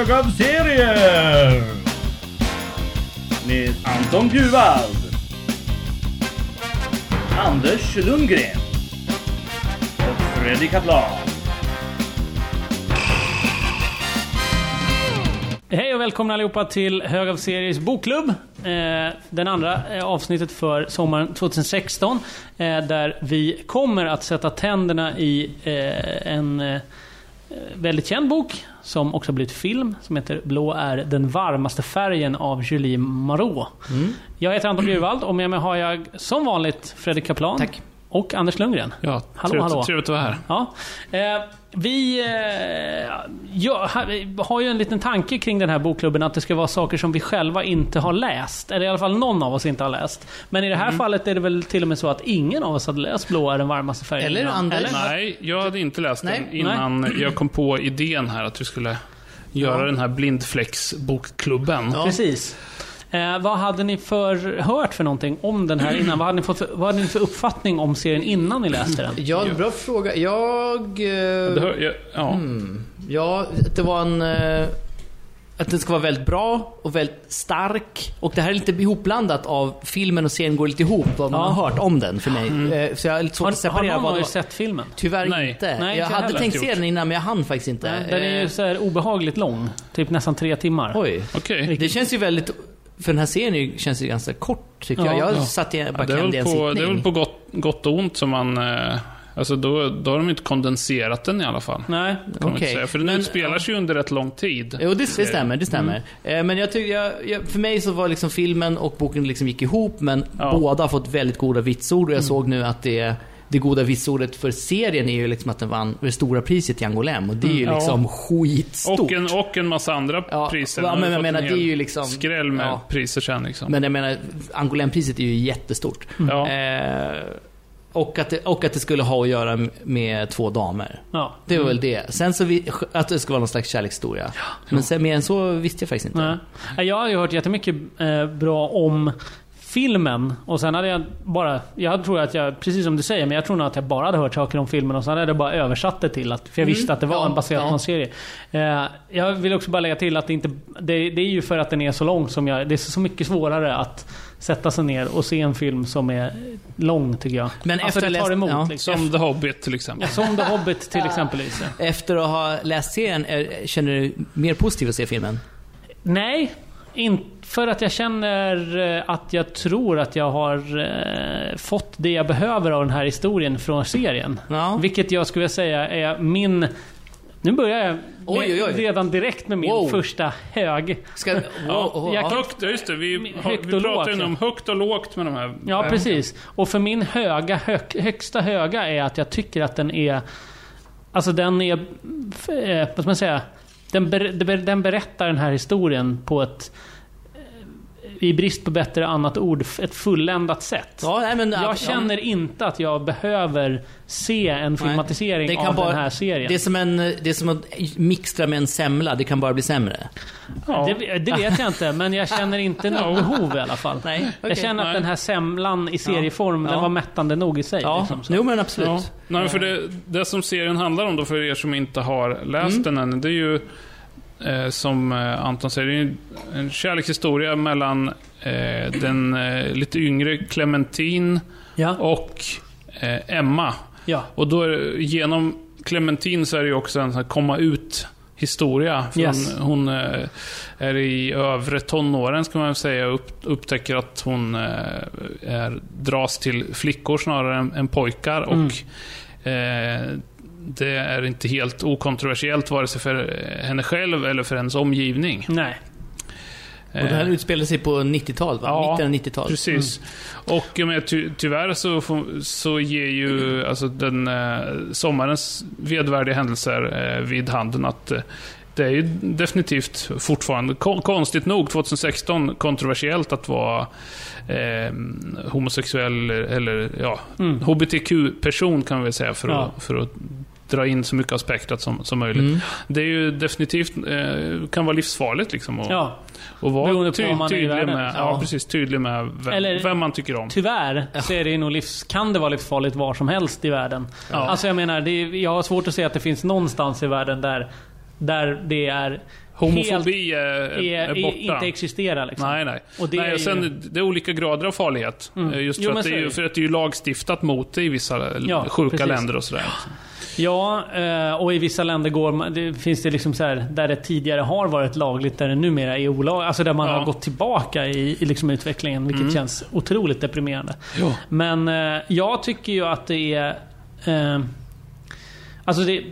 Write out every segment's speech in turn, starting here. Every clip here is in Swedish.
Hög av serier med Anton Bjurvald, Anders Lundgren och Fredrik Kaplan. Hej och välkomna allihopa till Hög av Series bokklubb. Den andra avsnittet för sommaren 2016. Där vi kommer att sätta tänderna i en väldigt känd bok som också blivit film, som heter Blå är den varmaste färgen av Julie Marot. Jag heter Anton Bjurvald och med mig har jag som vanligt Fredrik Kaplan. Tack. Och Anders Lundgren. Ja, hallå. Trevligt att vara här. Ja. Vi har ju en liten tanke kring den här bokklubben, att det ska vara saker som vi själva inte har läst. Eller i alla fall någon av oss inte har läst. Men i det här fallet är det väl till och med så att ingen av oss hade läst Blå är den varmaste färgen. Eller Anders? Nej, jag hade inte läst den innan jag kom på idén här att vi skulle göra den här blindfläcksbokklubben. Ja. Precis. Vad hade ni hört för någonting om den här innan? Vad hade ni för uppfattning om serien innan ni läste den? Ja, bra fråga. Att det var att den ska vara väldigt bra och väldigt stark. Och det här är lite ihopblandat av filmen och serien går lite ihop vad man har hört om den för mig. Så jag är lite svårt att separera. Har någon sett filmen? Tyvör inte. Nej, jag hade tänkt se den innan, men jag hann faktiskt inte. Den är ju så här obehagligt lång. Typ nästan 3 timmar. Oj. Okej. Det känns ju väldigt... För den här serien känns ju ganska kort, tycker jag. Jag satt i bara klämde en sittning. Det är väl på gott och ont som man... Alltså då har de inte kondenserat den i alla fall. Nej. Okej. För den utspelar sig under rätt lång tid. Jo, det stämmer. Men jag tycker, för mig så var liksom filmen och boken liksom gick ihop, men båda har fått väldigt goda vitsord. Och jag såg nu att det goda vitsordet för serien är ju liksom att den vann det stora priset i Angoulême. Och det är ju liksom skitstort. Och en massa andra priser. Ja, men jag menar, det är ju liksom... skräll med priser sen liksom. Men jag menar, Angoulême-priset är ju jättestort. Ja. Och att det skulle ha att göra med 2 damer. Ja. Det var väl det. Sen så att det skulle vara någon slags kärlekshistoria. Men sen mer än så visste jag faktiskt inte. Nej. Jag har ju hört jättemycket bra om filmen. Och sen hade jag tror att jag, precis som du säger, men jag tror nog att jag bara hade hört saker om filmen. Och sen hade jag bara översatt det till att, för jag visste att det var en baserad på en serie. Jag vill också bara lägga till att det är ju för att den är så lång som det är så mycket svårare att sätta sig ner och se en film som är lång, tycker jag. Men alltså efter det tar emot, liksom. Som The Hobbit till exempel. Ja, som The Hobbit till exempel. Efter att ha läst serien, känner du mer positivt att se filmen? Nej, inte för att jag känner att jag tror att jag har fått det jag behöver av den här historien från serien. Ja. Vilket jag skulle säga är min... Nu börjar jag redan direkt med min första hög. Just det. Vi pratar ju om högt och lågt med de här. Ja, precis. Och för min högsta höga är att jag tycker att den är... Alltså den är... vad ska man säga? Den berättar den här historien på ett... i brist på bättre annat ord, ett fulländat sätt. Jag känner inte att jag behöver se en filmatisering av den här serien. Det är som att mixtra med en semla. Det kan bara bli sämre. Ja. Det vet jag inte, men jag känner inte något behov i alla fall. Jag känner att den här semlan i serieform, den var mättande nog i sig. Jo, men absolut. Ja. Nej, för det som serien handlar om då, för er som inte har läst den än, det är ju som Anton säger, det är en kärlekshistoria mellan den lite yngre Clementine och Emma. Ja. Och då genom Clementine så är det ju också en sån här komma ut historia. Hon är i övre tonåren, ska man säga, upptäcker att hon dras till flickor snarare än pojkar. Och det är inte helt okontroversiellt vare sig för henne själv eller för hennes omgivning. Nej. Och det här utspelar sig på 90-talet, va? Ja, mitten av 90-talet. Precis. Och men, tyvärr så ger ju alltså den sommarens vedvärdiga händelser vid handen att det är ju definitivt fortfarande konstigt nog 2016 kontroversiellt att vara homosexuell eller HBTQ-person, kan man väl säga, för att dra in så mycket av spektrat som möjligt. Det är ju definitivt kan vara livsfarligt liksom, och vara tydlig med, tydlig med vem man tycker om. Tyvärr så är det nog kan det vara livsfarligt var som helst i världen. Alltså jag menar, jag har svårt att se att det finns någonstans i världen där där det är homofobi är borta. Inte existerar liksom. Nej. Och det och sen det är olika grader av farlighet. Just för att det är ju lagstiftat mot det i vissa sjuka länder och sådär. Ja, och i vissa länder finns det liksom så här, där det tidigare har varit lagligt, där det numera är olagligt. Alltså där man har gått tillbaka i liksom utvecklingen, vilket känns otroligt deprimerande. Ja. Men jag tycker ju att det är... alltså det...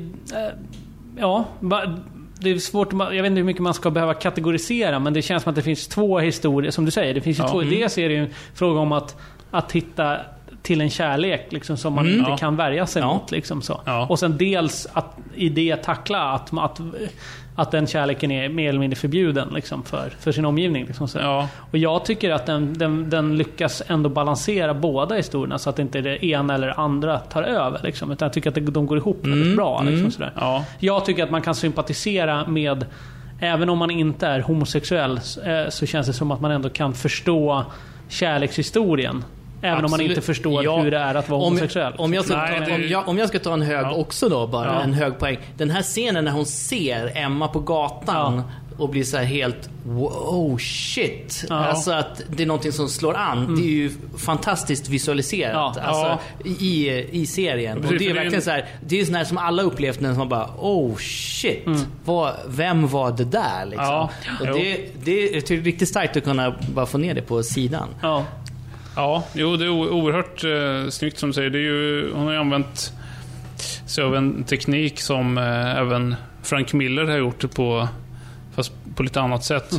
det är svårt, jag vet inte hur mycket man ska behöva kategorisera, men det känns som att det finns två historier, som du säger. Det finns ju två. Dels är det ju en fråga om att hitta till en kärlek liksom, som man inte kan värja sig mot liksom, så. Ja. Och sen dels att i det tackla att den kärleken är mer eller mindre förbjuden liksom, för sin omgivning liksom, så. Ja. Och jag tycker att den lyckas ändå balansera båda historierna, så att inte det ena eller andra tar över liksom, utan jag tycker att de går ihop väldigt bra liksom, sådär. Ja. Jag tycker att man kan sympatisera med, även om man inte är homosexuell, så känns det som att man ändå kan förstå kärlekshistorien. Även om man inte förstår hur det är att vara homosexuell. Om jag ska ta en hög också då, bara en hög poäng. Den här scenen när hon ser Emma på gatan och blir så här helt wow, shit. Alltså att det är någonting som slår an. Det är ju fantastiskt visualiserat alltså, i serien. Och det är verkligen så här, det är sån här som alla upplevt när man bara oh shit. Vem var det där liksom? Och det är riktigt starkt att kunna bara få ner det på sidan. Ja, det är oerhört snyggt som du säger. Det är ju, hon har ju använt sig av en teknik som även Frank Miller har gjort det fast på lite annat sätt.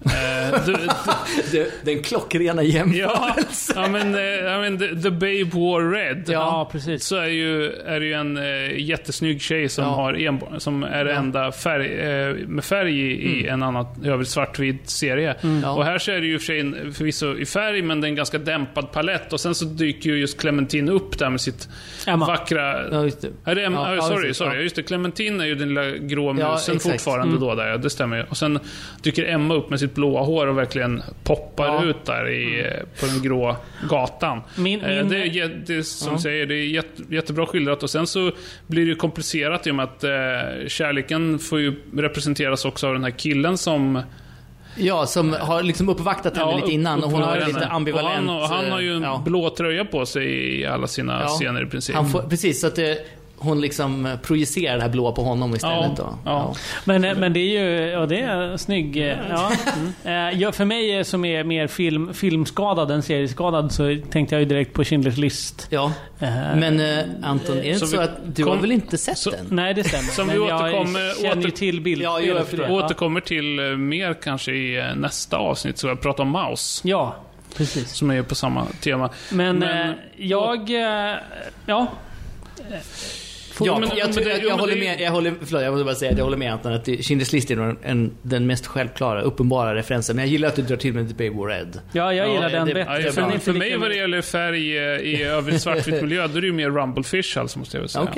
Den klockrena jämförelsen. Ja, men The Babe Wore Red. Ja, precis. Så är det ju en jättesnygg tjej som som är enda färg med färg i en annan övrigt svartvit serie. Och här så är det ju förvisso i färg, men det är en ganska dämpad palett, och sen så dyker ju just Clementine upp där med sitt vackra... Ja, just det. Sorry. Just det, Clementine är ju den lilla grå musen fortfarande då där. Det stämmer ju. Och sen dyker Emma upp med sitt blåa hår och verkligen poppar ut där på den grå gatan. Det som säger, det är jättebra skildrat, och sen så blir det ju komplicerat i och med att kärleken får ju representeras också av den här killen som som har liksom uppvaktat henne lite innan, och hon har lite ambivalent. Han har ju en blå tröja på sig i alla sina scener i princip. Precis, så att hon liksom projicerar det här blåa på honom istället då. Men det är ju det är snygg. För mig som är mer filmskadad än serieskadad, så tänkte jag ju direkt på Schindler's List. Men Anton, är det så att du har väl inte sett den? Nej, det stämmer. Som vi återkommer till bild. Återkommer till mer kanske i nästa avsnitt, så jag pratar om Mouse. Ja, precis. Som är på samma tema. Men jag håller med Anton att Schindler's List är den mest självklara, uppenbara referensen. Men jag gillar att du drar till med The Babe Wore Red. Ja, jag gillar den bättre. För mig vad det gäller färg i övrigt svartvitt miljö, då är det ju mer Rumblefish, alltså, måste jag väl säga.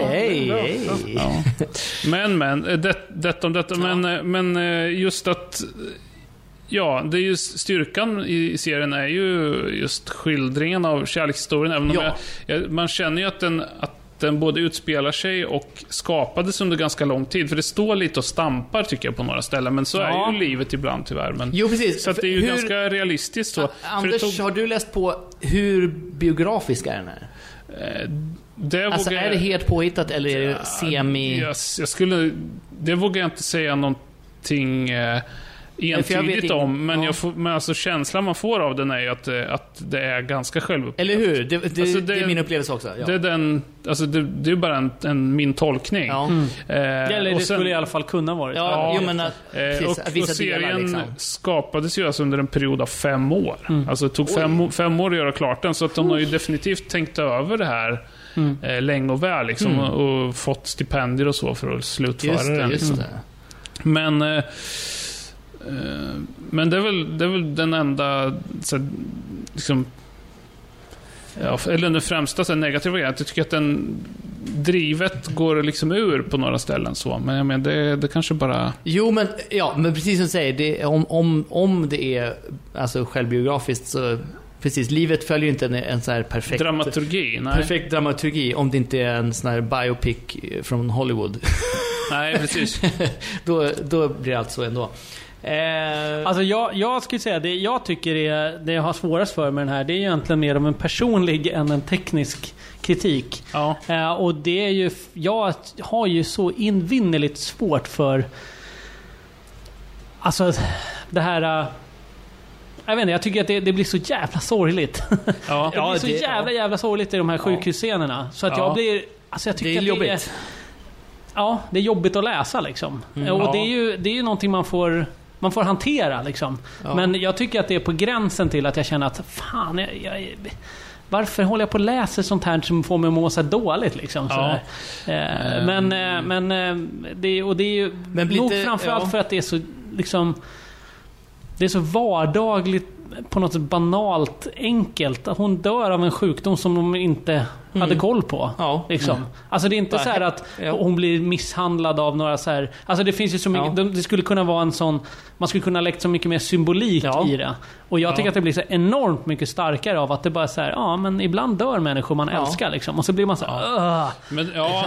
Men detta om detta. Men just att det är ju styrkan i serien är ju just skildringen av kärlekshistorien, även om man känner ju att den både utspelar sig och skapades under ganska lång tid. För det står lite och stampar, tycker jag, på några ställen. Men så är ju livet ibland tyvär. Men, precis. Så att det är ju ganska realistiskt så. Anders, har du läst på hur biografisk är den här? Är det helt påhittat eller är det semi... Det vågar jag inte säga någonting... entydigt om, men men alltså känslan man får av den är ju att det är ganska självupplevt. Eller hur? Det är min upplevelse också. Det är ju bara min tolkning. Det skulle i alla fall kunna vara. Och serien liksom skapades ju alltså under en period av 5 år. Alltså det tog 5 år att göra klart den, så att de har ju definitivt tänkt över det här länge och väl liksom, och fått stipendier och så för att slutföra den. Just det. Men det är väl den enda så, liksom, eller den främsta så, negativa grejen. Jag tycker att den drivet går liksom ur på några ställen så. Men jag menar, det kanske bara... men precis som du säger, om det är alltså självbiografiskt, så precis, livet följer inte en så här perfekt dramaturgi, perfekt dramaturgi, om det inte är en sån här biopic från Hollywood. Nej, precis. då blir allt så ändå. Alltså jag skulle säga det jag tycker är det jag har svårast för med den här, det är egentligen mer om en personlig än en teknisk kritik. Ja. Och det är ju, jag har ju så invinnerligt svårt för alltså det här jag vet inte, jag tycker att det blir så jävla sorgligt. Ja. Det blir så jävla sorgligt i de här sjukhusscenerna. Så att jag blir, alltså jag tycker det är att jobbigt. Det är jobbigt att läsa liksom. Och det är ju någonting man får hantera liksom. Ja. Men jag tycker att det är på gränsen till att jag känner att fan, varför håller jag på att läsa sånt här som får mig att må så dåligt liksom, ja. Men det är ju nog framförallt för att det är så liksom, det är så vardagligt, på något sätt banalt enkelt, att hon dör av en sjukdom som de inte hade koll på. Ja. Liksom. Alltså det är inte så här att hon blir misshandlad av några så här, alltså det finns ju så mycket, det skulle kunna vara en sån, man skulle kunna lägga så mycket mer symbolik i det. Och jag tycker att det blir så enormt mycket starkare av att det bara så här, men ibland dör människor man älskar liksom, och så blir man så här, Men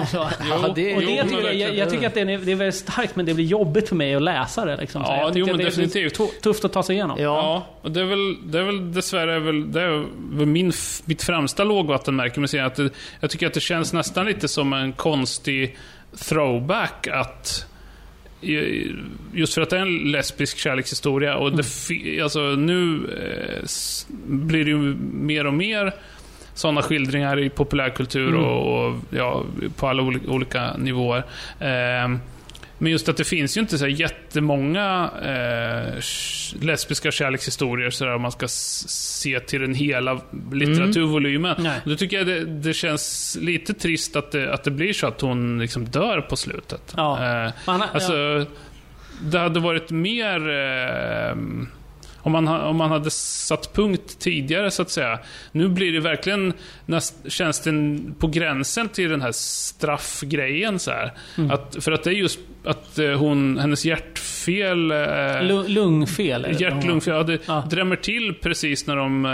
jag tycker att det är väldigt starkt, men det blir jobbigt för mig att läsa det liksom. Ja, jag tycker men att det definitivt tufft att ta sig igenom. Ja, och det är väl dessvärre det är väl mitt främsta lågvattenmärke med serien, att jag tycker att det känns nästan lite som en konstig throwback, att just för att det är en lesbisk kärlekshistoria och alltså nu blir det ju mer och mer sådana skildringar i populärkultur och på alla olika nivåer. Men just att det finns ju inte så här jättemånga lesbiska kärlekshistorier så där, om man ska se till den hela litteraturvolymen. Då tycker jag det känns lite trist att det blir så att hon liksom dör på slutet. Det hade varit mer om man hade satt punkt tidigare så att säga. Nu blir det verkligen känns det på gränsen till den här straffgrejen så här. För att det är just att hennes hjärtfel lungfel hjärt-lungfel drämmer till precis när de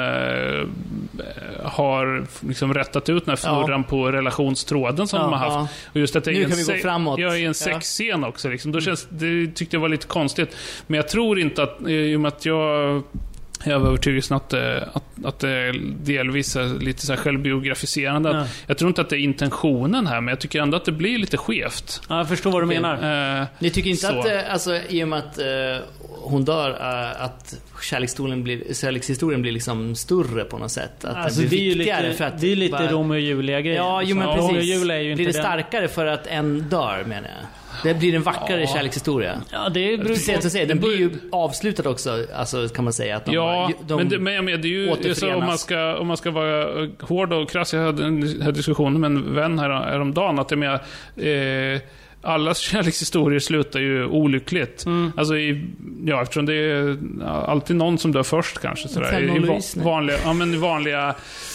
har liksom rättat ut den här fnurran på relationstråden som de har haft. Och just att det nu kan vi gå framåt. I en sexscen också liksom. Då det tyckte jag var lite konstigt. Men jag tror inte att i och med att jag var övertygad att det är delvis lite så här självbiografiserande. Jag tror inte att det är intentionen här, men jag tycker ändå att det blir lite skevt. Ja, jag förstår vad du menar. Ni tycker inte att alltså, i och med att hon dör, att kärlekshistorien blir liksom större på något sätt, att alltså, det blir viktigare lite, för att det är lite Romeo och Julia-grejer. Ja, jo, men precis. Romeo och Julia är ju inte blir det starkare för att en dör, menar jag. Det blir en vackare kärlekshistoria. Ja, det är den blir ju avslutad också, alltså, kan man säga att men det är ju så, om man ska vara hård och krass. Jag hade en här diskussion med en vän häromdagen, att det är med alla kärlekshistorier slutar ju olyckligt. Alltså eftersom det är alltid någon som dör först kanske sådär. I vanliga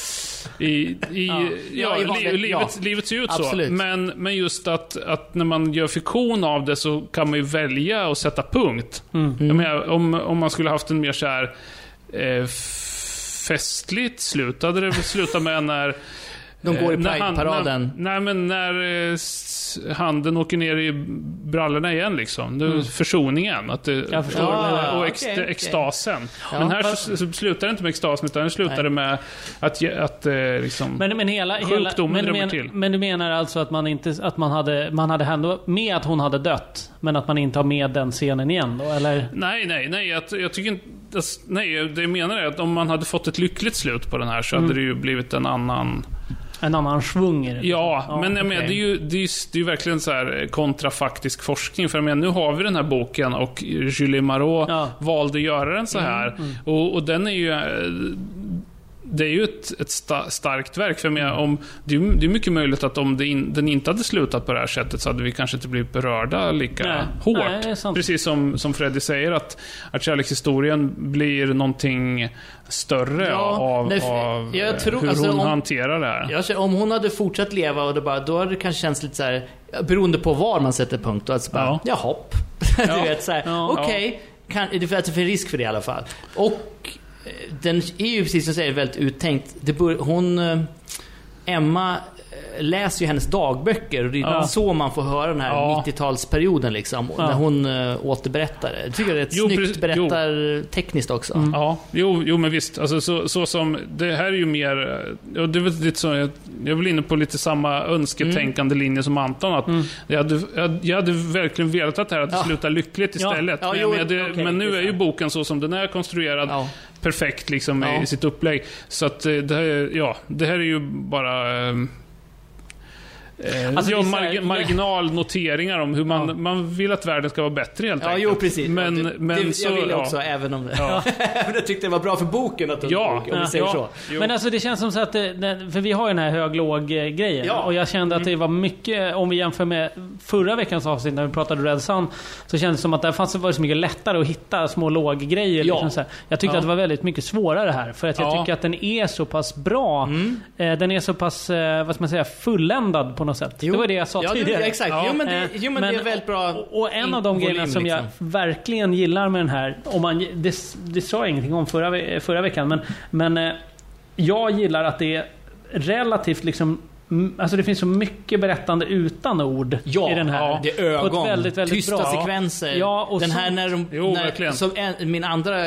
livet ser ut absolut. Så. Men just att när man gör fiktion av det så kan man ju välja att sätta punkt. Jag menar, om man skulle haft en mer så här festligt slut, hade det slutat med när de går i Pride-paraden. När handen åker ner i brallorna igen liksom. Försoningen. Att jag förstår. Och extasen. Men här så slutar det inte med extasen, utan det slutar det med att liksom sjukdomen drämmer till. Men du menar alltså att man hade ändå med att hon hade dött, men att man inte har med den scenen igen då, eller? Nej, jag tycker inte. Nej, det jag menar är att om man hade fått ett lyckligt slut på den här så hade det ju blivit en annan svung i det. Ja, men jag menar, det är ju verkligen så här kontrafaktisk forskning. För jag menar, nu har vi den här boken och Julie Marot valde att göra den så här. Och den är ju... Det är ju ett starkt verk. För mig, det är mycket möjligt att om den inte hade slutat på det här sättet så hade vi kanske inte blivit berörda lika hårt. Nej, precis som Freddy säger, att kärlekshistorien blir någonting större av hur hon hanterar det här. Om hon hade fortsatt leva och då hade det kanske känts lite så här, beroende på var man sätter punkt, och alltså bara, du vet så här, okej, det är för risk för det i alla fall. Och den är ju precis som säger väldigt uttänkt. Emma läser ju hennes dagböcker och det är så man får höra den här 90-talsperioden liksom, när hon återberättar det. Jag tycker det är ett snyggt berättartekniskt också. Ja, jo men visst. Alltså, så som, det här är ju mer, och det är lite så, jag vill inne på lite samma önsketänkande linje som Anton, att jag hade verkligen velat att det här hade slutat lyckligt istället. Men nu är ju boken så som den är konstruerad perfekt liksom i sitt upplägg. Så att det här är ju bara marginalnoteringar om hur man vill att världen ska vara bättre helt enkelt. Jo, precis. Men så, jag vill också, även om jag tyckte det var bra för boken att om vi säger så. Men alltså det känns som så att för vi har ju den här hög-låg-grejen och jag kände att det var mycket, om vi jämför med förra veckans avsnitt när vi pratade Red Sun, så kändes det som att det var så mycket lättare att hitta små låg-grejer liksom så här. Jag tyckte att det var väldigt mycket svårare här, för att jag tycker att den är så pass bra. Den är så pass, vad ska man säga, fulländad på något sätt. Det var det jag sa tidigare. Exakt. Men det är väldigt bra. Och en av de grejerna som jag verkligen gillar med den här, det sa jag ingenting om förra veckan, men jag gillar att det är relativt liksom, alltså det finns så mycket berättande utan ord i den här. Det är ögon, väldigt, väldigt tysta bra sekvenser. Och den här när som min andra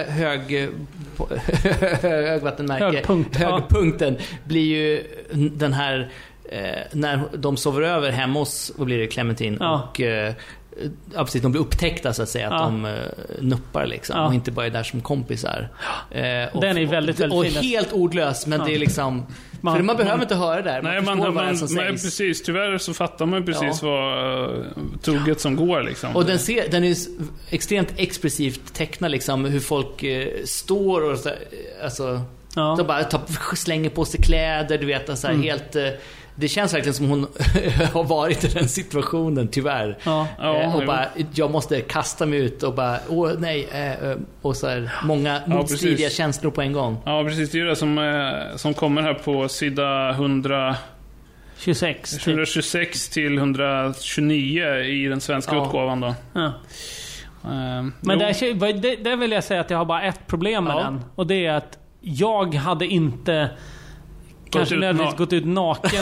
högpunkten blir ju den här när de sover över hemma hos, vad blir det, Clementine och precis, de blir upptäckta så att säga, att de nuppar liksom och inte bara är där som kompisar. Den är väldigt, väldigt och fin. Helt ordlös, men det är liksom för man behöver inte höra det där. Nej, precis, tyvärr så fattar man precis vad tugget som går liksom. Och den är extremt expressivt tecknad liksom, hur folk står och så, alltså de bara slänger på sig kläder, du vet, så här, helt. Det känns verkligen som hon har varit i den situationen, tyvärr. Och bara, jag måste kasta mig ut och bara, och så här, många motstridiga känslor på en gång. Ja, precis. Det är det som kommer här på sida 126 till 129 i den svenska utgåvan då. Men där vill jag säga att jag har bara ett problem med den. Och det är att jag hade inte kanske nödvändigtvis gått ut naken.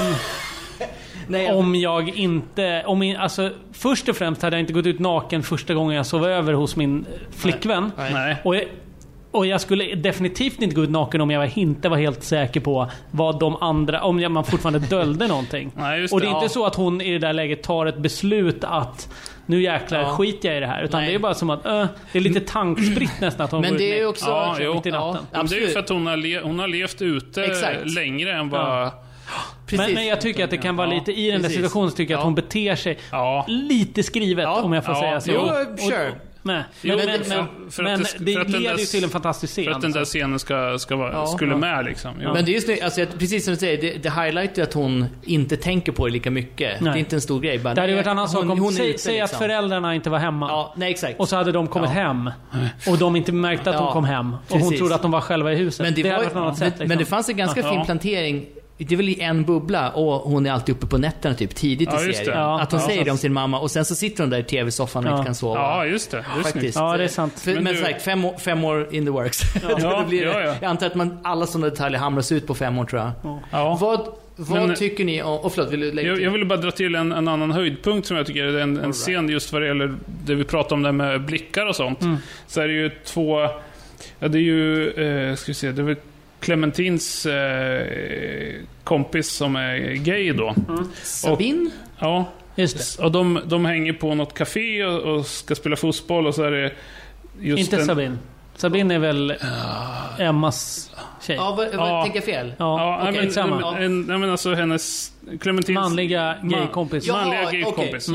Alltså först och främst hade jag inte gått ut naken första gången jag sov över hos min flickvän. Nej. Och jag skulle definitivt inte gå ut naken om jag inte var helt säker på vad de andra, om man fortfarande dölde någonting. Och det är inte så att hon i det där läget tar ett beslut att nu jäklar skiter jag i det här, utan det är bara som att det är lite tankspritt nästan att hon. Men det är också mitt i natten. Det är ju för att hon har levt ute längre än vad men jag tycker att det kan vara lite i den där situationen, så tycker jag att hon beter sig lite skrivet, om jag får säga så. Men det leder ju till en fantastisk scen. För att den där scenen skulle med liksom. Men det är just alltså, precis som du säger, det highlightar att hon inte tänker på det lika mycket. Det är inte en stor grej. Bara, det hade varit en annan sak om säg att föräldrarna inte var hemma. Exakt. Och så hade de kommit hem och de inte märkte att de kom hem. Och hon trodde att de var själva i huset. Men det fanns en ganska fin plantering. Det är väl i en bubbla, och hon är alltid uppe på nätterna typ tidigt i serien. Att hon säger det om sin mamma, och sen så sitter hon där i tv-soffan och inte kan sova. Ja, just det. Faktiskt. Ja, det är sant. Men sagt, 5 år in the works. Jag antar att alla sådana detaljer hamras ut på 5 år, tror jag. Vad tycker ni om... förlåt, vill du lägga till? Jag vill bara dra till en annan höjdpunkt som jag tycker är en scen just vad det gäller det vi pratar om, det med blickar och sånt. Så är det ju två... Ja, det är ju... ska vi se, det är väl Clementines kompis som är gay då. Sabine? Ja, just det. Och de hänger på något café och ska spela fotboll, och så är det just inte Sabine. Sabine är väl Emmas tjej. Tänker jag fel? Men alltså hennes Clementines manliga gay-kompis. Manliga gay-kompis.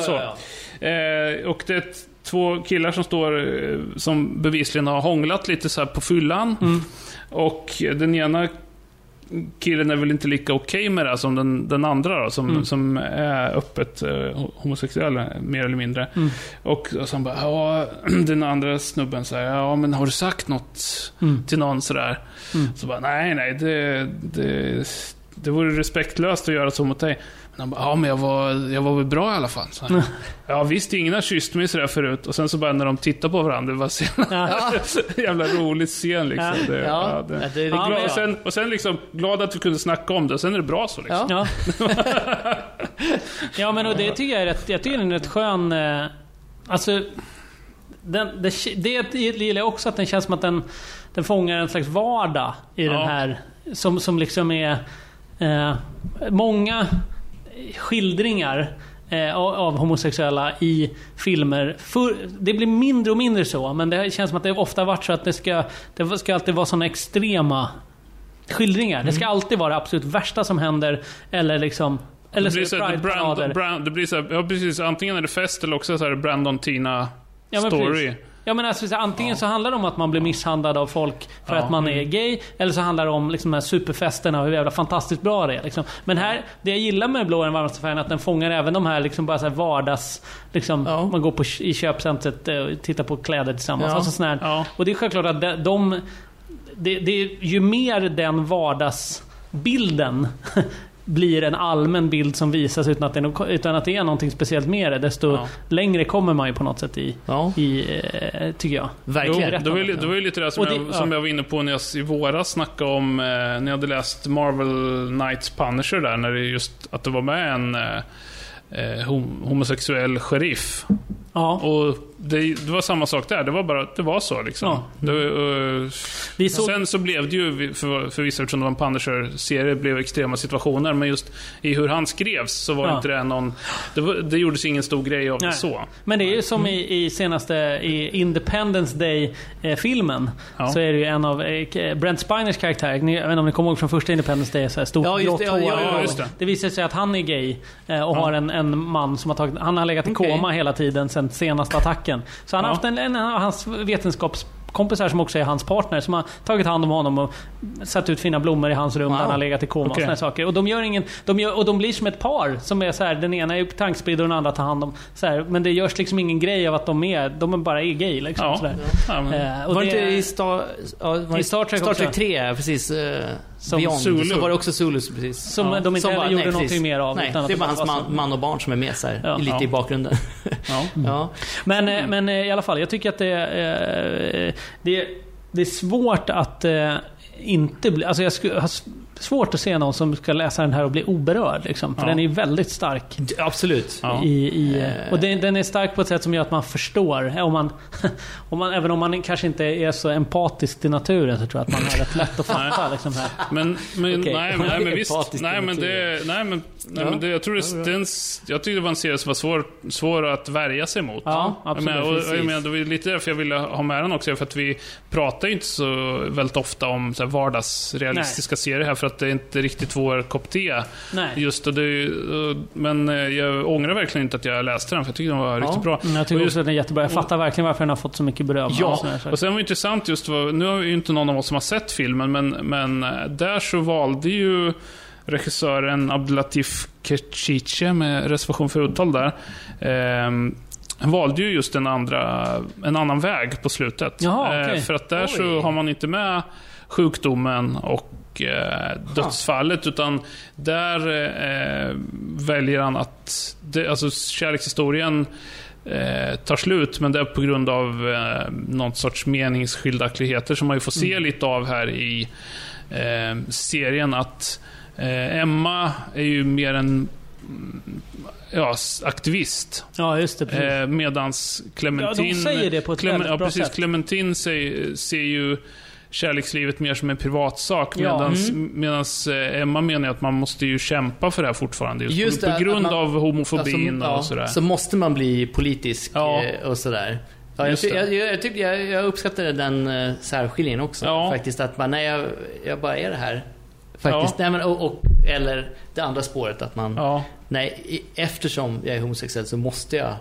Och det är 2 killar som står som bevisligen har hånglat lite så här på fyllan. Och den ena killen är väl inte lika okej med det som den andra då, som är öppet homosexuell mer eller mindre. Och så han bara, den andra snubben säger, men har du sagt något till någon sådär? Så bara, nej, det vore respektlöst att göra så mot dig. Men han bara, ja men jag var väl bra i alla fall. Så, ja visst, ingen har kysst mig sådär förut. Och sen så bara när de tittar på varandra, det var jävla rolig scen liksom. Och sen liksom glad att vi kunde snacka om det. Och sen är det bra så liksom. Ja, ja men och det tycker jag är rätt. Jag tycker det är rätt skön. Alltså det gillar jag också, att den känns som att den fångar en slags vardag i den här som liksom är många skildringar av homosexuella i filmer. Det blir mindre och mindre så, men det känns som att det ofta har varit så att det ska alltid vara såna extrema skildringar. Det ska alltid vara det absolut värsta som händer, eller liksom eller det blir så det blir så här, ja precis, antingen är det fest eller också så här Brandon Tina story. Precis. Ja, men alltså, antingen så handlar det om att man blir misshandlad av folk för att man är gay, eller så handlar det om liksom de här superfesterna och hur jävla fantastiskt bra det är liksom. Men här, det jag gillar med Blå är den varmaste färgen, att den fångar även de här liksom bara så här vardags liksom, man går i köpcentret och tittar på kläder tillsammans, alltså sån här. Och det är självklart att det är ju mer den vardagsbilden blir en allmän bild som visas utan att det är någonting speciellt med det, desto längre kommer man ju på något sätt i tycker jag. Verkligen. Det var ju lite det som jag var inne på när jag i våras snackade om när jag hade läst Marvel Knights Punisher där, när det just att det var med en homosexuell sheriff. Ja. Och det var samma sak där. Det var bara det var så liksom. Sen så blev det ju för vissa, eftersom det var en Punisher-serie, blev extrema situationer, men just i hur han skrevs så var inte det någon det gjordes ingen stor grej av det så. Men det är ju som i senaste i Independence Day-filmen så är det ju en av Brent Spiners karaktär. Jag vet inte om ni kommer ihåg från första Independence Day, så här stort blått hår. Det visar sig att han är gay och har en man som han har legat i koma hela tiden sen senaste attacken. Så han har haft en av hans vetenskapskompisar som också är hans partner, som har tagit hand om honom och satt ut fina blommor i hans rum där han har legat i koma och såna saker. Och de blir som ett par som är så här, den ena är tankspridd och den andra tar hand om så här, men det görs liksom ingen grej av att de bara är gay liksom, så där. Och var det inte i Star Trek 3 precis som Beyond, Zulu. Så var det också Zulus precis. Som de inte heller gjorde någonting mer av. Nej, det är bara hans man och barn som är med så här, lite i bakgrunden. Men i alla fall, jag tycker att det är svårt att inte bli... Alltså jag skulle ha svårt att se någon som ska läsa den här och bli oberörd liksom, för den är ju väldigt stark. Absolut. Och den är stark på ett sätt som gör att man förstår, även om man kanske inte är så empatisk till naturen, så tror jag att man har rätt lätt att fatta liksom här. Men jag tror jag tyckte det var en serie som var svår att värja sig mot. Ja, absolut. Det var lite därför jag ville ha med den också, för att vi pratar ju inte så väldigt ofta om så här vardagsrealistiska serier här, för att det är inte riktigt vår kopp te. Just men jag ångrar verkligen inte att jag läste den, för jag tyckte den var riktigt bra. Jag tycker också att den är jättebra. Jag fattar verkligen varför den har fått så mycket beröm. Och sen var det intressant just, nu har ju inte någon av oss som har sett filmen, men där så valde ju regissören Abdelatif Kechiche, med reservation för uttal där, han valde ju just en annan väg på slutet. För att där så har man inte med sjukdomen och dödsfallet, utan där väljer han att alltså kärlekshistorien tar slut, men det är på grund av någon sorts meningsskiljaktigheter som man ju får se lite av här i serien, att Emma är ju mer en aktivist. Ja, just det. Medans Clementine, de säger det på ett väldigt bra sätt. Clementine ser ju kärlekslivet mer som en privatsak, medans Emma menar att man måste ju kämpa för det här fortfarande, just på grund av homofobin och sådär. Så måste man bli politisk och sådär. Jag uppskattade den särskiljen också, faktiskt, att man, jag bara är det här faktiskt. Nej, men, eller det andra spåret, att man eftersom jag är homosexuell så måste jag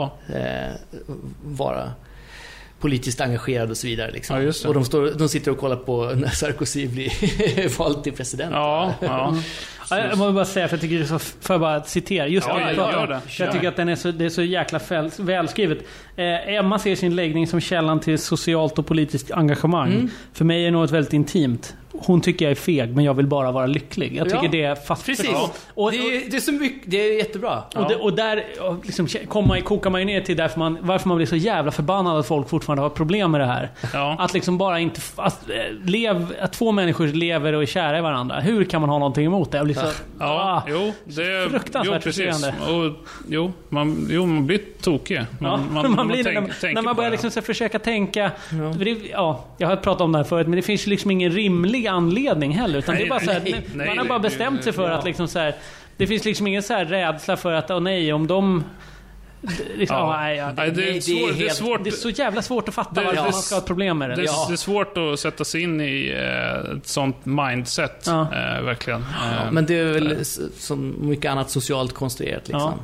vara politiskt engagerad och så vidare liksom. Och de sitter och kollar på när Sarkozy blir vald till president. Jag måste bara säga, för jag tycker det är så, för bara citera just Ja, det. gör det. Jag tycker att det är så jäkla välskrivet. Emma ser sin läggning som källan till socialt och politiskt engagemang. För mig är det något väldigt intimt. Hon tycker jag är feg, men jag vill bara vara lycklig. Jag tycker det är fast. Precis. Och det är så mycket, det är jättebra. Och där liksom, kokar man ju ner till varför man blir så jävla förbannad att folk fortfarande har problem med det här. Ja. Att liksom bara inte... Att två människor lever och är kära i varandra. Hur kan man ha någonting emot det? Jag blir så... det fruktansvärt frustrerande. Man blir tokig. Man blir när man börjar liksom försöka tänka... jag har pratat om det här förut, men det finns ju liksom ingen rimlig anledning heller, utan det är bara så här, man har bara bestämt sig för att liksom så här, det finns liksom ingen så här rädsla för att om de liksom, det är så jävla svårt att fatta varför man ska ha ett problem med det. Det är svårt att sätta sig in i ett sånt mindset, verkligen. Men det är väl som mycket annat socialt konstruerat liksom.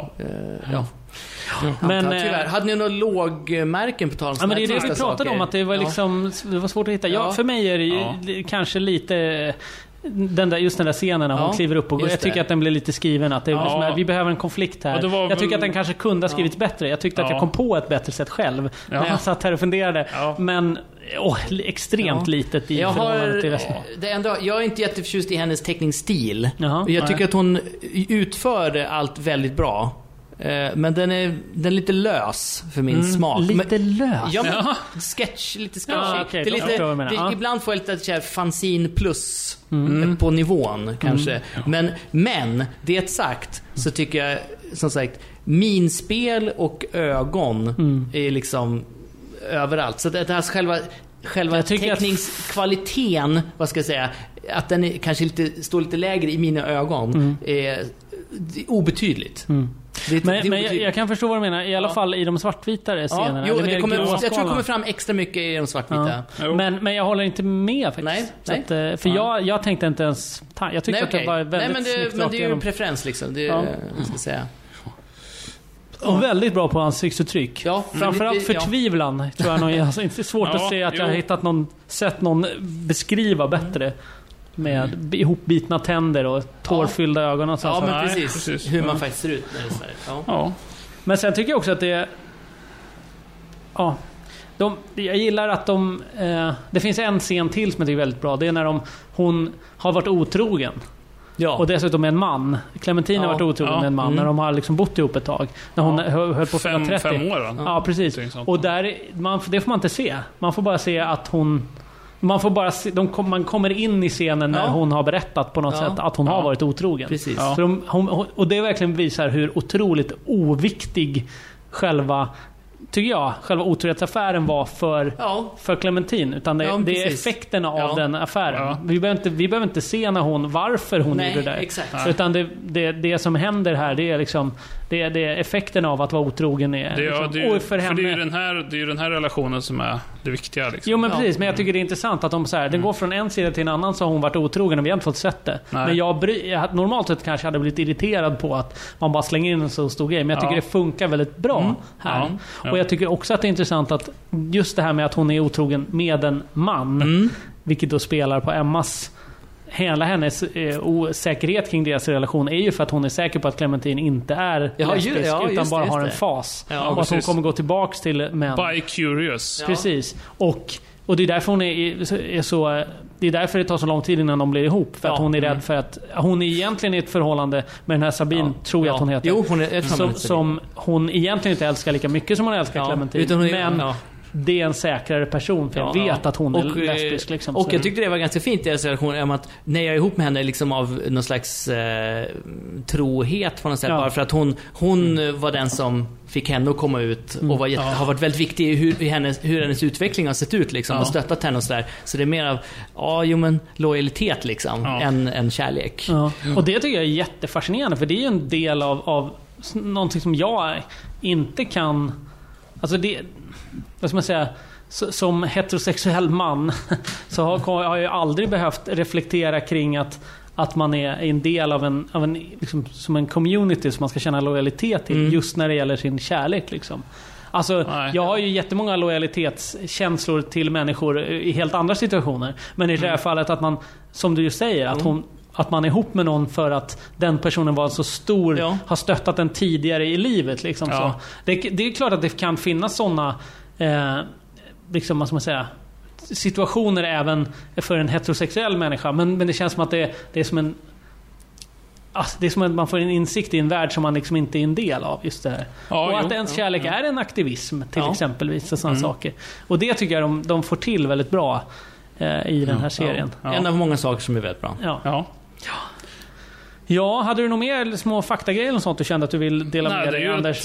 Men tyvärr. Hade ni några lågmärken på tal om men det är det vi pratade om, att det var liksom det var svårt att hitta. För mig är det kanske lite den där scenen när hon kliver upp och jag tycker att den blir lite skriven, att det är liksom, vi behöver en konflikt här. Jag tycker att den kanske kunde ha skrivits bättre. Jag tyckte att jag kom på ett bättre sätt själv när jag satt här och funderade. Men extremt litet i förhållande till resten. Jag är inte jätteförtjust i hennes teckningsstil. Jag tycker att hon utför allt väldigt bra. Men den är lite lös för min smak. Lite lös? Ja, sketch, lite sketchy. Okay, det är lite, ibland får jag lite så här fanzine plus på nivån kanske. Men det sagt så tycker jag, som sagt, minspel och ögon är liksom överallt. Så det här själva teckningskvaliteten, vad ska jag säga, att den är kanske står lite lägre i mina ögon, är obetydligt. Men jag kan förstå vad du menar, i alla fall i de svartvita scenerna. Jag tror det kommer fram extra mycket i de svartvita. Men jag håller inte med faktiskt. Nej. För jag tänkte inte ens... Jag tyckte att det var väldigt snyggt. Men det är ju en preferens liksom. Det ska säga. Och väldigt bra på ansiktsuttryck. Framförallt förtvivlan tror jag nog. Alltså, inte svårt att se att jag har hittat sett någon beskriva bättre. Med ihopbitna tänder och tårfyllda ögon och sånt. Men precis. Hur man faktiskt ser ut när det är så. Men sen tycker jag också att det är... jag gillar att det finns en scen till som jag tycker är väldigt bra. Det är när hon har varit otrogen. Och dessutom med en man. Clementine har varit otrogen med en man när de har liksom bott ihop ett tag. När hon höll på 30. 5 år va? Ja, precis. Och där, det får man inte se. Man får bara se att hon... Man får bara se, man kommer in i scenen när hon har berättat på något sätt att hon har varit otrogen. Precis. Så och det verkligen visar hur otroligt oviktig själva otrohetsaffären var för Clementine, utan det är effekterna av den affären. Vi behöver inte se varför hon gjorde det där. Exakt. Utan det som händer här, det är liksom det är effekterna av att vara otrogen för det är ju den här relationen som är det viktiga liksom. Jo men precis, men jag tycker det är intressant att den går från en sida till en annan, så har hon varit otrogen och vi har inte fått sett det. Men jag normalt sett kanske hade blivit irriterad på att man bara slänger in en så stor grej, men jag tycker det funkar väldigt bra här. Och jag tycker också att det är intressant att just det här med att hon är otrogen med en man, vilket då spelar på Emmas, hela hennes osäkerhet kring deras relation är ju för att hon är säker på att Clementine inte är lesbisk, utan bara har en fas. Och att hon kommer gå tillbaks till män. Bi-curious. Precis. Och det är därför hon är så... Det är därför det tar så lång tid innan de blir ihop. För att hon är rädd för att... Hon är egentligen i ett förhållande med den här Sabine, tror jag att hon heter. Jo, hon är som hon egentligen inte älskar lika mycket som hon älskar Clementine. Det är en säkrare person, för jag vet att hon är lesbisk liksom. Och jag tyckte det var ganska fint i deras relation, om att när jag är ihop med henne liksom av någon slags trohet på något sätt, bara för att hon var den som fick henne att komma ut och har varit väldigt viktig i hur hennes utveckling har sett ut liksom, och stöttat henne och sådär. Så det är mer av lojalitet liksom, än kärlek. Och det tycker jag är jättefascinerande, för det är ju en del av någonting som jag inte kan... Alltså det... Vad ska man säga, som heterosexuell man så har jag aldrig behövt reflektera kring att man är en del av en liksom, som en community som man ska känna lojalitet till, just när det gäller sin kärlek liksom. Alltså, jag har ju jättemånga lojalitetskänslor till människor i helt andra situationer, men i det här fallet att man, som du ju säger, att att man är ihop med någon för att den personen var så stor, har stöttat den tidigare i livet liksom så. Det är klart att det kan finnas sådana liksom, vad ska man säga, situationer även för en heterosexuell människa, men det känns som att det är som en det är som att man får en insikt i en värld som man liksom inte är en del av just det här. Och att ens kärlek är en aktivism till exempelvis och sådana saker. Och det tycker jag de får till väldigt bra i den här serien. En av många saker som är väldigt bra. Ja, hade du några mer små faktagrejer eller sånt du kände att du vill dela med dig, Anders?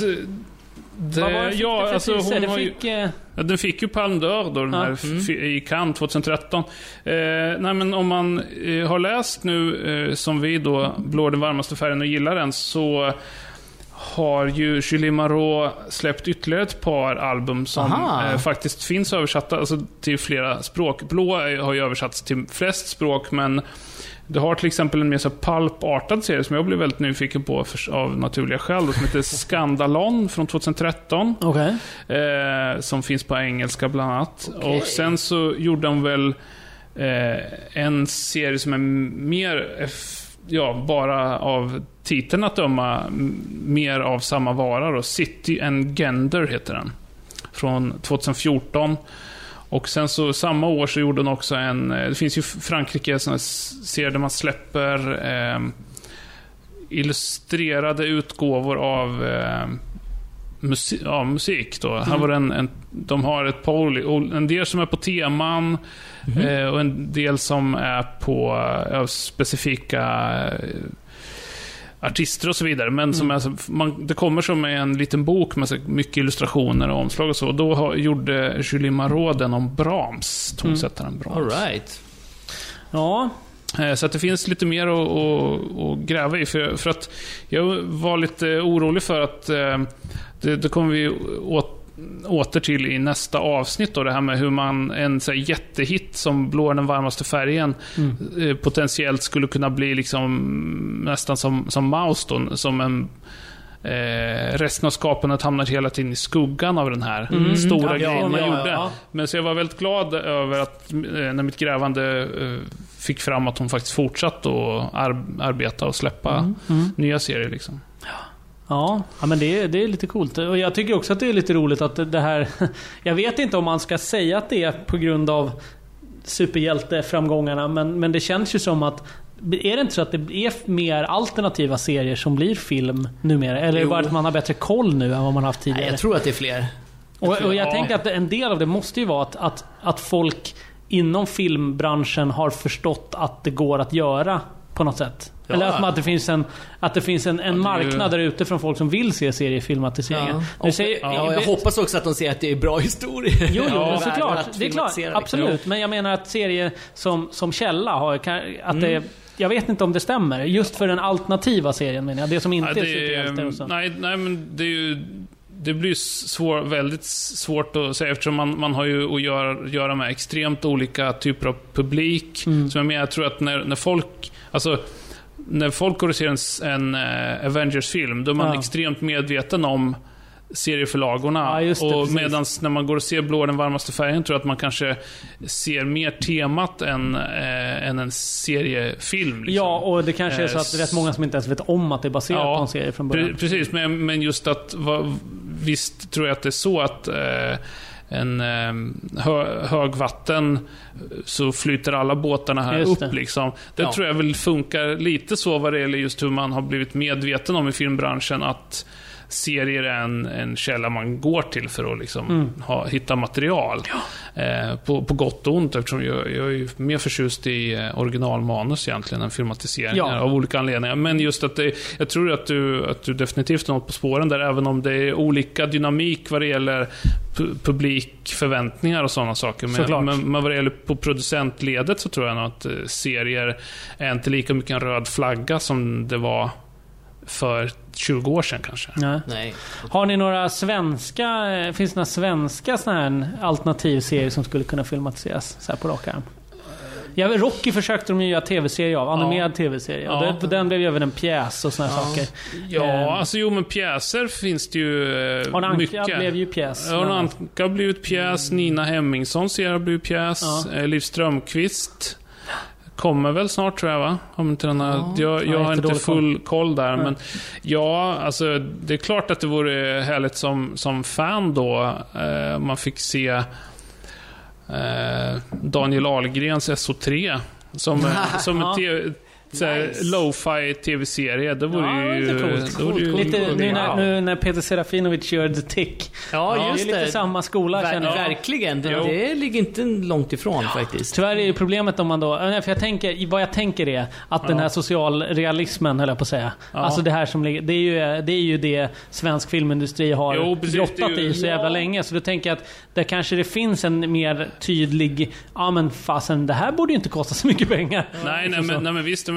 Den fick ju Palme d'Or då, den här i Cannes 2013. Nej, men om man har läst nu som vi då Blå den varmaste färgen och gillar den, så har ju Julie Marot släppt ytterligare ett par album som faktiskt finns översatta alltså, till flera språk. Blå har ju översatts till flest språk, men det har till exempel en mer så pulp-artad serie som jag blev väldigt nyfiken på av naturliga skäl, som heter Skandalon från 2013. Som finns på engelska bland annat. Och sen så gjorde de väl en serie som är mer bara av titeln att döma mer av samma vara då. City and Gender heter den. Från 2014. Och sen så samma år så gjorde de också det finns ju Frankrike som ser där man släpper illustrerade utgåvor av musik då. Här var de har ett par, en del som är på teman och en del som är på specifika artister och så vidare, men som det kommer som en liten bok med så mycket illustrationer och omslag och så. Och då gjorde Julie Marot den om Brahms, tonsättaren Brahms. All right. Ja. Så att det finns lite mer att gräva i, för att jag var lite orolig för att det kommer vi åter till i nästa avsnitt då, det här med hur man en så här jättehit som Blå den varmaste färgen potentiellt skulle kunna bli liksom nästan som Mouse då, som en resten av skapandet hamnar hela tiden i skuggan av den här stora grejen man gjorde. Men så jag var väldigt glad över att när mitt grävande fick fram att hon faktiskt fortsatt att arbeta och släppa nya serier liksom. Ja, men det är lite coolt. Och jag tycker också att det är lite roligt att det här jag vet inte om man ska säga att det är på grund av superhjälteframgångarna, men det känns ju som att är det inte så att det är mer alternativa serier som blir film numera? Eller är det bara att man har bättre koll nu än vad man haft tidigare? Nej, jag tror att det är fler. Och jag tänker att en del av det måste ju vara att folk inom filmbranschen har förstått att det går att göra på något sätt. Ja. Eller att det finns en marknad där ute från folk som vill se seriefilmatiseringar. Jag hoppas också att de ser att det är bra historier. Jo, såklart. Det är klart, absolut. Men jag menar att serier som källa har att det, jag vet inte om det stämmer. Just för den alternativa serien menar jag. Det som inte är superhjältar och så. Nej, men det är ju... Det blir väldigt svårt att säga, eftersom man har ju att göra med extremt olika typer av publik. Som jag tror att när folk går och ser en Avengers-film, då är man extremt medveten om serieförlagorna. Och medan när man går och ser Blå den varmaste färgen, tror jag att man kanske ser mer temat än en seriefilm liksom. Ja, och det kanske är så att rätt många som inte ens vet om att det är baserat på en serie från början. Precis, men just att visst tror jag att det är så att en högvatten så flyter alla båtarna här upp liksom. Det tror jag väl funkar lite så vad det gäller just hur man har blivit medveten om i filmbranschen att serier är en källa man går till för att liksom hitta material på gott och ont, eftersom jag är ju mer förtjust i originalmanus egentligen än filmatiseringar av olika anledningar. Men just att jag tror att du definitivt har något på spåren där, även om det är olika dynamik vad det gäller publikförväntningar och sådana saker. Men vad det gäller på producentledet så tror jag nog att serier är inte lika mycket en röd flagga som det var för 20 år sedan kanske. Nej. Har ni några finns det några svenska såna här alternativserier som skulle kunna filmatiseras så här på rak arm? Rocky försökte de göra tv-serie av, animerad tv-serie. Och den blev ju även en pjäs och såna här saker. Ja, men pjäser finns det ju mycket. Arne blev ju pjäs. Arne Anka har blivit pjäs, Nina Hemmingsson ser har blivit pjäs, Liv Strömquist kommer väl snart, tror jag, va? Om inte den här, jag har inte full koll där. Men alltså, det är klart att det vore härligt som fan då. Man fick se Daniel Ahlgrens SO3 som en lo-fi tv-serie. Det vore ju coolt. Lite nu när Peter Serafinovic gör The Tick. Ja, just det är lite samma skola. Verkligen. Det ligger inte långt ifrån faktiskt. Tyvärr är ju problemet om man då... För vad jag tänker är att den här socialrealismen, höll jag på att säga. Alltså det här som ligger... Det är ju det svensk filmindustri har grottat i så jävla länge. Så då tänker jag att där kanske det finns en mer tydlig... Ja, men fasen, det här borde ju inte kosta så mycket pengar. Nej, men visst,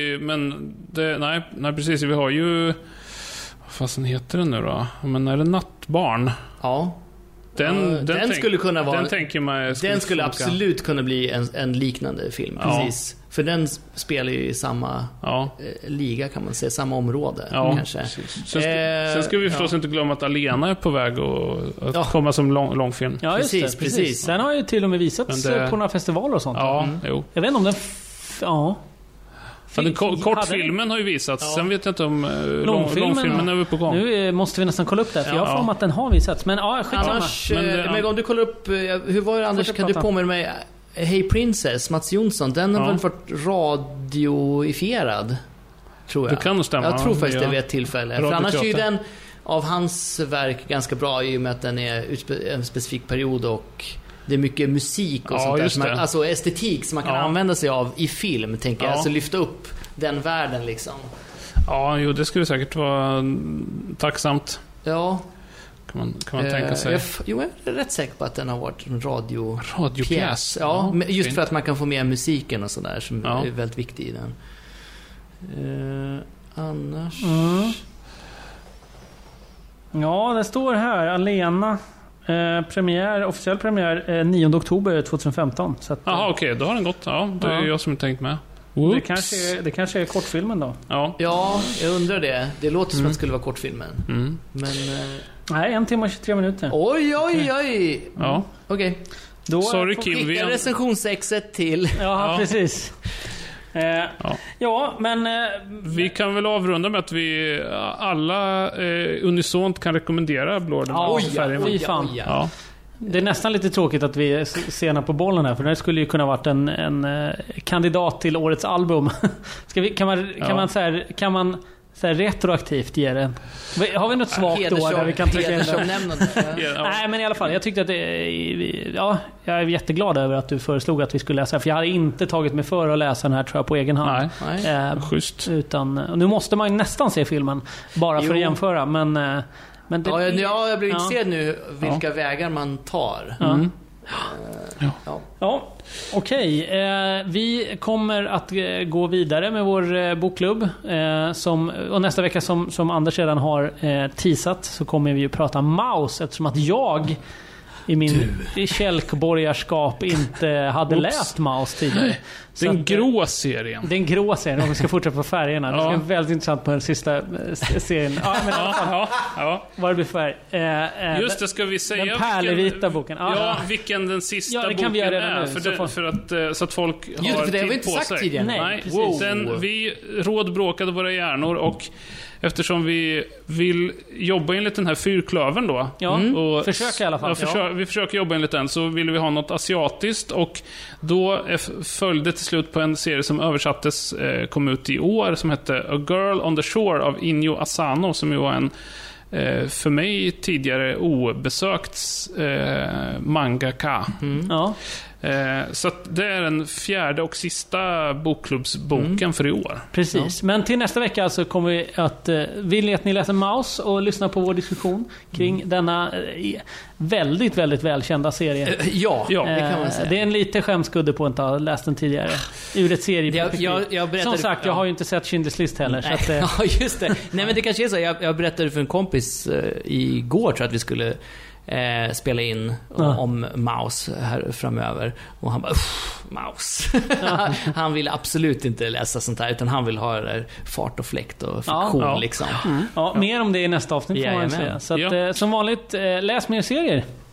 nej, precis. Vi har ju... Vad fasen heter den nu då? Men är det Nattbarn? Ja. Den skulle kunna vara... Den skulle absolut kunna bli en liknande film, precis. För den spelar ju i samma liga, kan man säga, samma område kanske. Sen ska vi förstås inte glömma att Alena är på väg att komma som långfilm. Ja, precis. Den har ju till och med visats på några festivaler och sånt. Ja, jag vet inte om den... Kortfilmen har ju visats. Sen vet jag inte om långfilmen är på gång. Nu måste vi nästan kolla upp det, för jag har för mig att den har visats. Men annars, men om du kollar upp, hur var det, Anders, kan du påminna mig? Hey Princess, Mats Jonsson, den har väl varit radioifierad, tror jag. Det kan nog stämma. Jag tror faktiskt det vid ett tillfälle. För annars är ju den av hans verk ganska bra, i och med att den är en specifik period och det är mycket musik och sånt där. Alltså estetik som man kan använda sig av i film, tänker jag. Alltså lyfta upp den världen liksom. Ja, det skulle säkert vara tacksamt. Ja. Kan man tänka sig. Jag är rätt säker på att den har varit en radiopjäs. Ja, just för att man kan få med musiken och sådär som är väldigt viktig i den. Annars... Ja, det står här Alena officiell premiär 9 oktober 2015. Jaha, okej, då har den gått. Ja, det är jag som har tänkt med. Det kanske är kortfilmen då. Ja, jag undrar det. Det låter som att det skulle vara kortfilmen. Men nej, 1 timme och 23 minuter. Oj. Ja. Okej. Då sorry, Kim, vi recensionsexet till. Ja, precis. Men vi kan väl avrunda med att vi alla unisont kan rekommendera Blåden. Ja. Det är nästan lite tråkigt att vi är sena på bollen här, för det skulle ju kunna varit en kandidat till årets album. Kan man så här retroaktivt ge den? Har vi något svagt då där vi kan trycka in den? Nej, men i alla fall, jag tyckte att jag är jätteglad över att du föreslog att vi skulle läsa, för jag hade inte tagit mig för att läsa den här, tror jag, på egen hand. Nej. Schysst. Utan nu måste man nästan se filmen bara för att jämföra, men det, jag blir intresserad nu vilka vägar man tar. Okej. Vi kommer att gå vidare med vår bokklubb och nästa vecka, som Anders redan har teasat, så kommer vi ju prata Maus, eftersom att jag i min kälkborgarskap inte hade läst Maus tidigare. Den grå serien. Den grå serien, om vi ska fortsätta på färgerna. Det ska vara väldigt intressant på den sista serien. Vad det blir färg. Just det, ska vi säga den pärlevita boken. Vilken den sista boken kan vi göra är. För att folk har tid på sig. Det har vi inte sagt tidigare. Nej, precis. Vi rådbråkade våra hjärnor, och eftersom vi vill jobba enligt den här fyrklövern då. Och försöka i alla fall. Vi försöker jobba enligt den, så vill vi ha något asiatiskt, och då följde till slut på en serie som översattes, kom ut i år, som hette A Girl on the Shore av Inyo Asano, som ju var en för mig tidigare obesökt mangaka. Så att det är den 4:e och sista bokklubbsboken för i år. Precis, men till nästa vecka så kommer vi att vill ni att ni läser Maus och lyssnar på vår diskussion kring denna väldigt, väldigt välkända serie. Det kan man säga. Det är en lite skämskudde på att inte ha läst den tidigare ur ett serieperspektiv. Som sagt, jag har ju inte sett Schindler's List heller. Så att, just det. Nej, men det kanske är så. Jag berättade för en kompis igår, tror jag, att vi skulle spela in om Maus här framöver, och han bara Maus. Han vill absolut inte läsa sånt här, utan han vill ha det där fart och fläkt och fiktion liksom. Mer om det i nästa avsnitt får man säga. Så att, som vanligt, läs mer serier.